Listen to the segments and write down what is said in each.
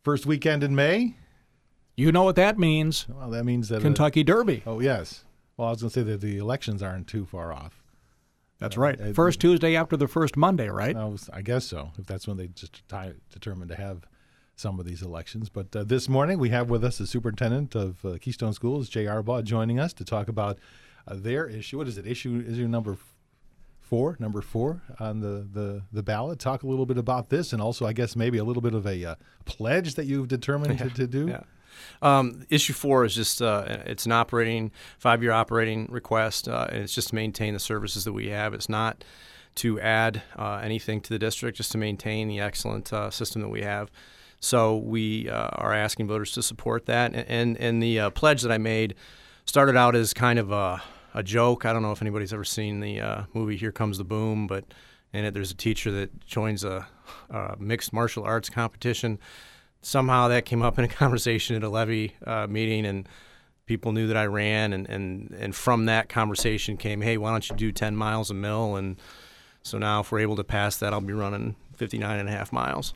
First weekend in May? You know what that means. Well, that means that Kentucky Derby. Oh, yes. Well, I was going to say that the elections aren't too far off. That's right. First Tuesday after the first Monday, right? I guess so, if that's when they just determined to have some of these elections. But this morning we have with us the superintendent of Keystone Schools, Jay Arbaugh, joining us to talk about their issue. What is it? Issue number four on the ballot. Talk a little bit about this, and also I guess maybe a little bit of a pledge that you've determined to do. Yeah. Issue 4 is just it's an 5-year operating request, and it's just to maintain the services that we have. It's not to add anything to the district, just to maintain the excellent system that we have. So we are asking voters to support that. And the pledge that I made started out as kind of a joke. I don't know if anybody's ever seen the movie Here Comes the Boom, but in it there's a teacher that joins a mixed martial arts competition. Somehow that came up in a conversation at a levy meeting, and people knew that I ran, and from that conversation came, hey, why don't you do 10 miles a mil? And so now if we're able to pass that, I'll be running 59 and a half miles.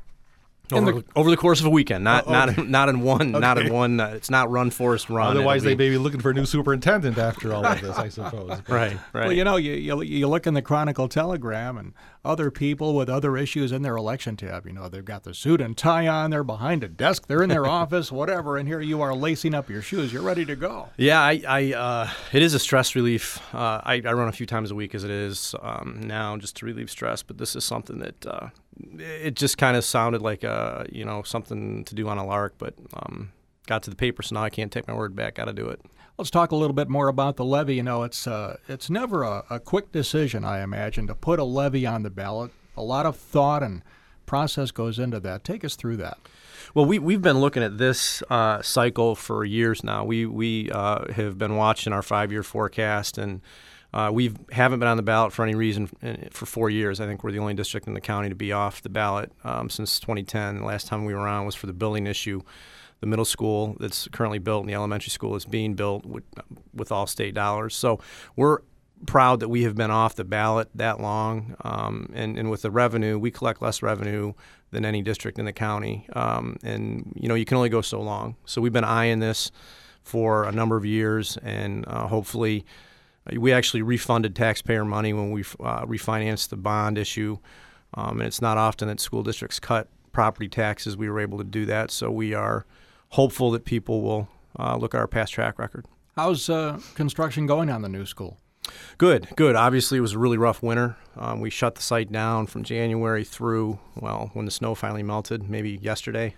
Over the course of a weekend, not in one. It's not run, Forrest, run. Otherwise, they may be looking for a new superintendent after all of this, I suppose. Right. Well, you look in the Chronicle Telegram, and other people with other issues in their election tab. They've got the suit and tie on. They're behind a desk. They're in their office, whatever. And here you are lacing up your shoes. You're ready to go. Yeah, it is a stress relief. I run a few times a week as it is now, just to relieve stress. But this is something that. It just kind of sounded like something to do on a lark, but got to the paper, so now I can't take my word back. Got to do it. Let's talk a little bit more about the levy. It's never a quick decision, I imagine, to put a levy on the ballot. A lot of thought and process goes into that. Take us through that. Well, we've been looking at this cycle for years now. We have been watching our 5-year forecast, and we haven't been on the ballot for any reason for 4 years. I think we're the only district in the county to be off the ballot since 2010. The last time we were on was for the building issue. The middle school that's currently built and the elementary school is being built with all state dollars. So we're proud that we have been off the ballot that long. And with the revenue, we collect less revenue than any district in the county. And you can only go so long. So we've been eyeing this for a number of years, and hopefully. We actually refunded taxpayer money when we refinanced the bond issue, and it's not often that school districts cut property taxes. We were able to do that, so we are hopeful that people will look at our past track record. How's construction going on the new school? Good. Obviously, it was a really rough winter. We shut the site down from January through, when the snow finally melted, maybe yesterday.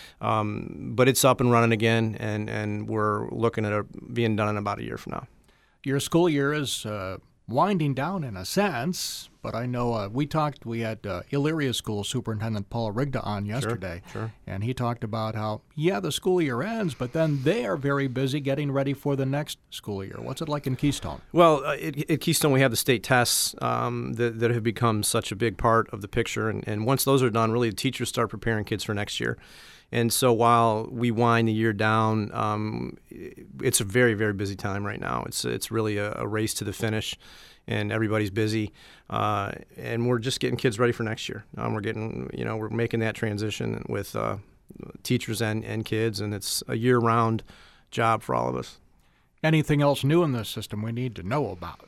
But it's up and running again, and we're looking at it being done in about a year from now. Your school year is winding down in a sense, but I know we had Elyria School Superintendent Paul Rigda on yesterday, Sure. And he talked about how, the school year ends, but then they are very busy getting ready for the next school year. What's it like in Keystone? Well, at Keystone we have the state tests that have become such a big part of the picture, and once those are done, really the teachers start preparing kids for next year. And so while we wind the year down, it's a very, very busy time right now. It's really a race to the finish, and everybody's busy. And we're just getting kids ready for next year. We're making that transition with teachers and kids, and it's a year-round job for all of us. Anything else new in this system we need to know about?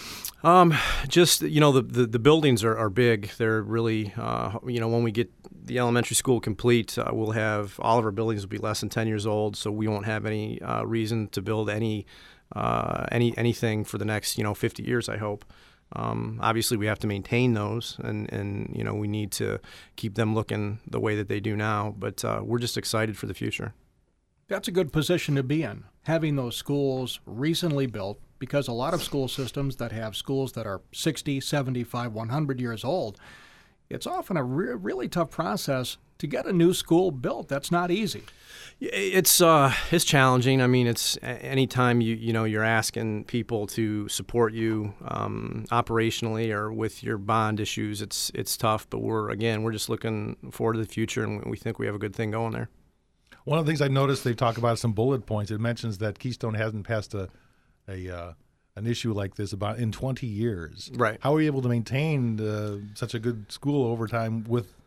The buildings are big. They're really, when we get the elementary school complete, we'll have all of our buildings will be less than 10 years old, so we won't have any reason to build anything for the next 50 years, I hope. Obviously, we have to maintain those, and we need to keep them looking the way that they do now. But we're just excited for the future. That's a good position to be in, having those schools recently built, because a lot of school systems that have schools that are 60, 75, 100 years old, it's often a really tough process to get a new school built. That's not easy. It's challenging. I mean, it's anytime you're asking people to support you operationally or with your bond issues, it's tough. But we're just looking forward to the future, and we think we have a good thing going there. One of the things I noticed, they talk about some bullet points. It mentions that Keystone hasn't passed an issue like this in 20 years. Right. How are you able to maintain such a good school over time with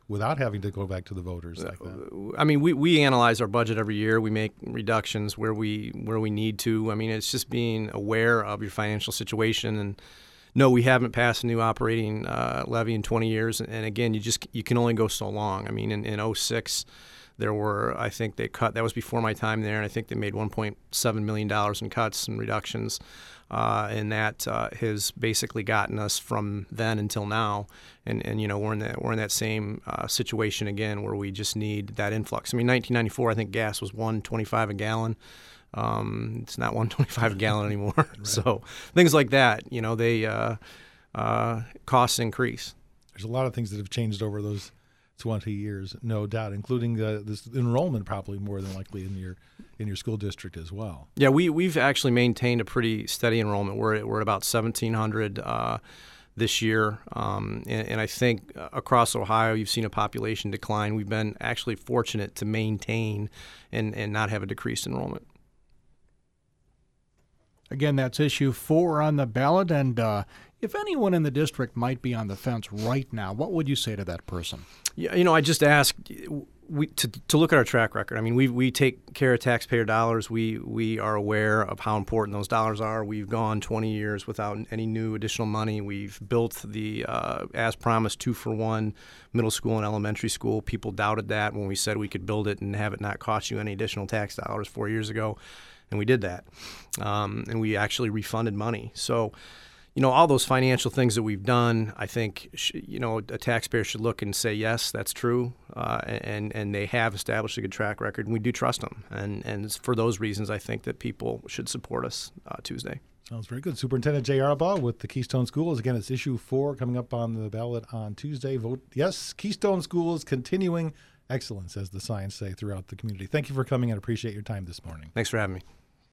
without having to go back to the voters like that? I mean, we analyze our budget every year. We make reductions where we need to. I mean, it's just being aware of your financial situation. And no, we haven't passed a new operating levy in 20 years. And again, you can only go so long. I mean, in 06, there were, I think they cut, that was before my time there, and I think they made $1.7 million in cuts and reductions. And that has basically gotten us from then until now, and we're in that same situation again where we just need that influx. I mean, 1994, I think gas was $1.25 a gallon. It's not $1.25 a gallon anymore. Right. So things like that, they costs increase. There's a lot of things that have changed over those 20 years, no doubt, including this enrollment probably more than likely in your school district as well. Yeah, we've actually maintained a pretty steady enrollment. We're at about 1,700 this year, and I think across Ohio you've seen a population decline. We've been actually fortunate to maintain and not have a decreased enrollment. Again, that's issue 4 on the ballot, and if anyone in the district might be on the fence right now, what would you say to that person? Yeah, I just ask to look at our track record. I mean, we take care of taxpayer dollars. We are aware of how important those dollars are. We've gone 20 years without any new additional money. We've built the, as promised, 2-for-1 middle school and elementary school. People doubted that when we said we could build it and have it not cost you any additional tax dollars 4 years ago. And we did that. And we actually refunded money. So, all those financial things that we've done, I think, a taxpayer should look and say, yes, that's true. And they have established a good track record, and we do trust them. And for those reasons, I think that people should support us Tuesday. Sounds very good. Superintendent Jay Arbaugh with the Keystone Schools. Again, it's issue 4 coming up on the ballot on Tuesday. Vote yes. Keystone Schools, continuing excellence, as the signs say, throughout the community. Thank you for coming and appreciate your time this morning. Thanks for having me.